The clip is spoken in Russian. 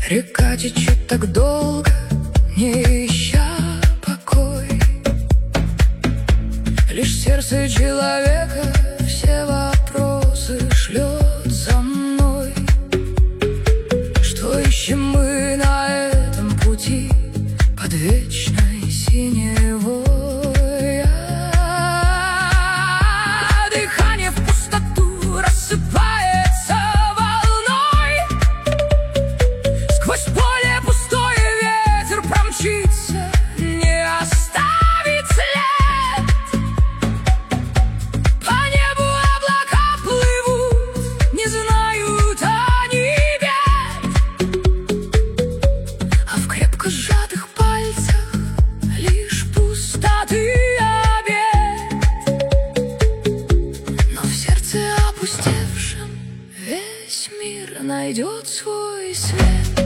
Река течет так долго, не ища покой. Лишь сердце человека все вопросы шлет за мной. Что ищем мы на этом пути под вечной синевой? Дыхание в пустоту рассыпается волной. Сквозь поле пустое ветер промчится, не оставит след. По небу облака плывут, не знают они бед. А в крепко сжатых пальцах лишь пустоты обед. Но в сердце опустевшем весь мир найдет свой свет.